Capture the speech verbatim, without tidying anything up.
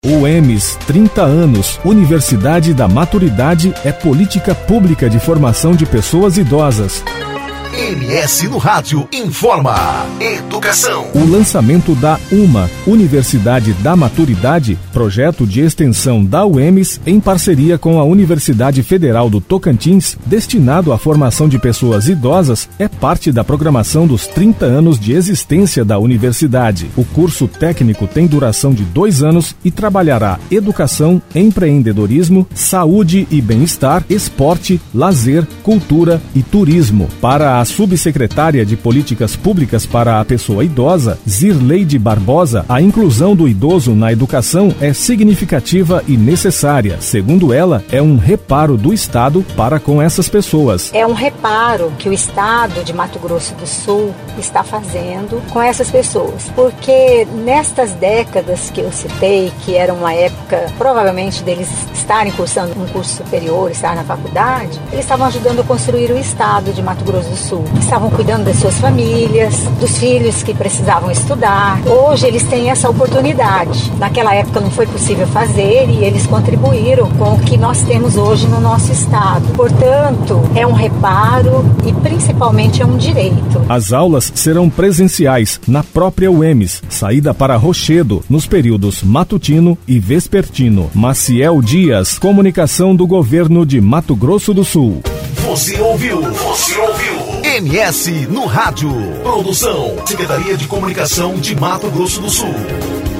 U E M S, trinta anos, Universidade da Maturidade é política pública de formação de pessoas idosas. M S no Rádio informa. Educação. O lançamento da UMA, Universidade da Maturidade, projeto de extensão da U E M S em parceria com a Universidade Federal do Tocantins, destinado à formação de pessoas idosas, é parte da programação dos trinta anos de existência da universidade. O curso técnico tem duração de dois anos e trabalhará educação, empreendedorismo, saúde e bem-estar, esporte, lazer, cultura e turismo. Para a subsecretária de Políticas Públicas para a Pessoa Idosa, Zirleide Barbosa, a inclusão do idoso na educação é significativa e necessária. Segundo ela, é um reparo do Estado para com essas pessoas. É um reparo que o Estado de Mato Grosso do Sul está fazendo com essas pessoas, porque nestas décadas que eu citei, que era uma época provavelmente deles estarem cursando um curso superior, estar na faculdade, eles estavam ajudando a construir o Estado de Mato Grosso do Sul. Estavam cuidando das suas famílias, dos filhos que precisavam estudar. Hoje eles têm essa oportunidade. Naquela época não foi possível fazer e eles contribuíram com o que nós temos hoje no nosso estado. Portanto, é um reparo e principalmente é um direito. As aulas serão presenciais na própria U E M S, saída para Rochedo, nos períodos matutino e vespertino. Maciel Dias, comunicação do governo de Mato Grosso do Sul. Você ouviu? Você ouviu? M S no Rádio. Produção, Secretaria de Comunicação de Mato Grosso do Sul.